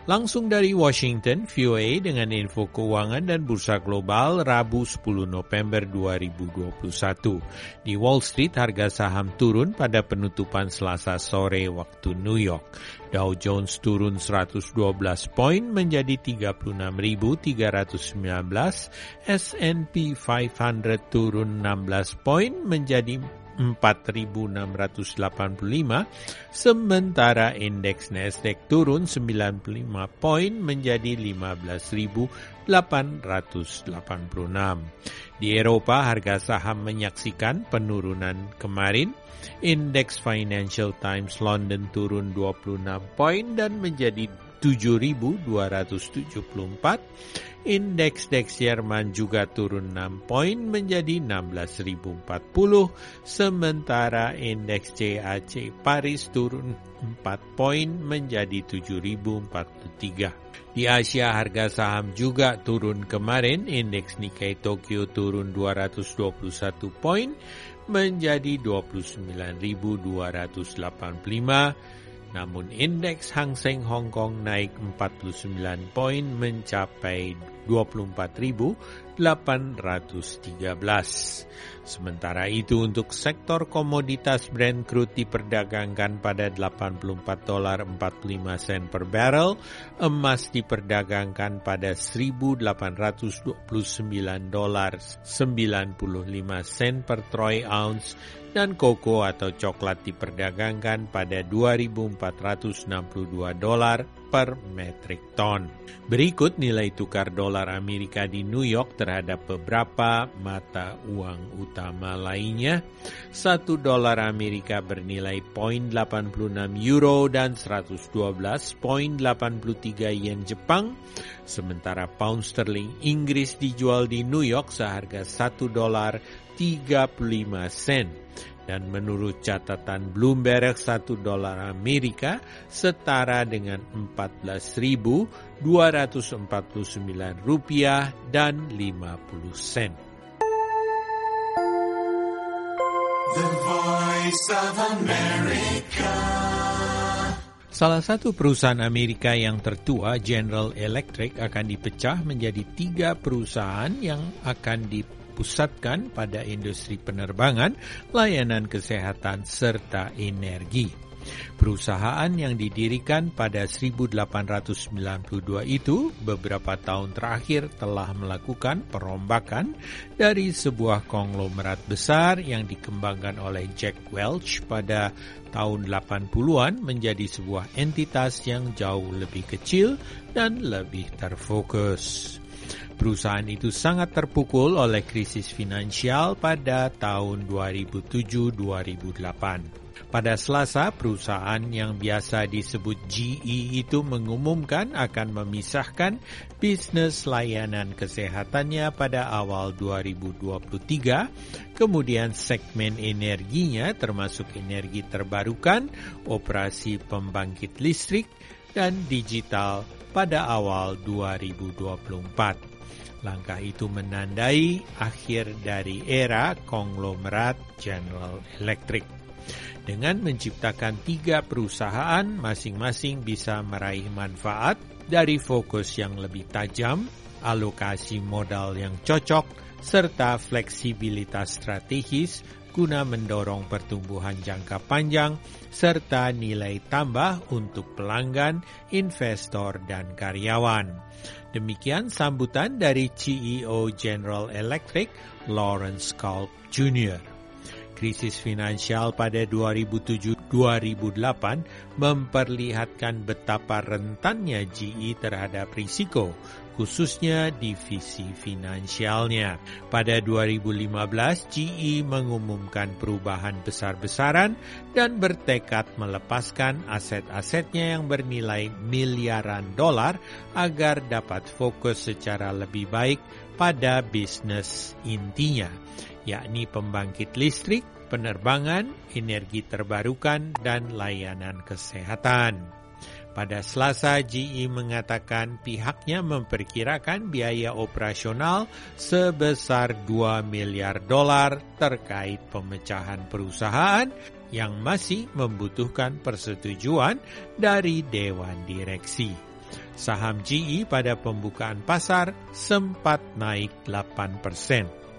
Langsung dari Washington, VOA dengan info keuangan dan bursa global Rabu 10 November 2021. Di Wall Street, harga saham turun pada penutupan Selasa sore waktu New York. Dow Jones turun 112 poin menjadi 36.319, S&P 500 turun 16 poin menjadi 4.685, sementara indeks Nasdaq turun 95 poin menjadi 15.886. Di Eropa, harga saham menyaksikan penurunan kemarin. Indeks Financial Times London turun 26 poin dan menjadi 7.274. Indeks DAX Jerman juga turun 6 poin menjadi 16.040, sementara indeks CAC Paris turun 4 poin menjadi 7.043. Di Asia, harga saham juga turun kemarin. Indeks Nikkei Tokyo turun 221 poin menjadi 29.285. Namun indeks Hang Seng Hong Kong naik 49 poin mencapai 24.813. Sementara itu untuk sektor komoditas, Brent crude diperdagangkan pada $84.45 per barrel, emas diperdagangkan pada $1.829.95 per troy ounce, dan koko atau coklat diperdagangkan pada $2.462 per metrik ton. Berikut nilai tukar dolar Amerika di New York terhadap beberapa mata uang utama lainnya. 1 dolar Amerika bernilai 0,86 euro dan 112,83 yen Jepang. Sementara pound sterling Inggris dijual di New York seharga 1 dolar 35 sen. Dan menurut catatan Bloomberg, 1 dolar Amerika setara dengan Rp14.249.50. The Voice of America. Salah satu perusahaan Amerika yang tertua, General Electric, akan dipecah menjadi 3 perusahaan yang akan dipusatkan pada industri penerbangan, layanan kesehatan, serta energi. Perusahaan yang didirikan pada 1892 itu beberapa tahun terakhir telah melakukan perombakan dari sebuah konglomerat besar yang dikembangkan oleh Jack Welch pada tahun 80-an menjadi sebuah entitas yang jauh lebih kecil dan lebih terfokus. Perusahaan itu sangat terpukul oleh krisis finansial pada tahun 2007-2008. Pada Selasa, perusahaan yang biasa disebut GE itu mengumumkan akan memisahkan bisnis layanan kesehatannya pada awal 2023, kemudian segmen energinya termasuk energi terbarukan, operasi pembangkit listrik, dan digital pada awal 2024. Langkah itu menandai akhir dari era konglomerat General Electric. Dengan menciptakan 3 perusahaan, masing-masing bisa meraih manfaat dari fokus yang lebih tajam, alokasi modal yang cocok, serta fleksibilitas strategis guna mendorong pertumbuhan jangka panjang, serta nilai tambah untuk pelanggan, investor, dan karyawan. Demikian sambutan dari CEO General Electric, Lawrence Culp Jr. Krisis finansial pada 2007-2008 memperlihatkan betapa rentannya GE terhadap risiko, khususnya divisi finansialnya. Pada 2015, GE mengumumkan perubahan besar-besaran dan bertekad melepaskan aset-asetnya yang bernilai miliaran dolar agar dapat fokus secara lebih baik pada bisnis intinya, yakni pembangkit listrik, penerbangan, energi terbarukan, dan layanan kesehatan. Pada Selasa, GE mengatakan pihaknya memperkirakan biaya operasional sebesar $2 miliar terkait pemecahan perusahaan yang masih membutuhkan persetujuan dari Dewan Direksi. Saham GE pada pembukaan pasar sempat naik 8%.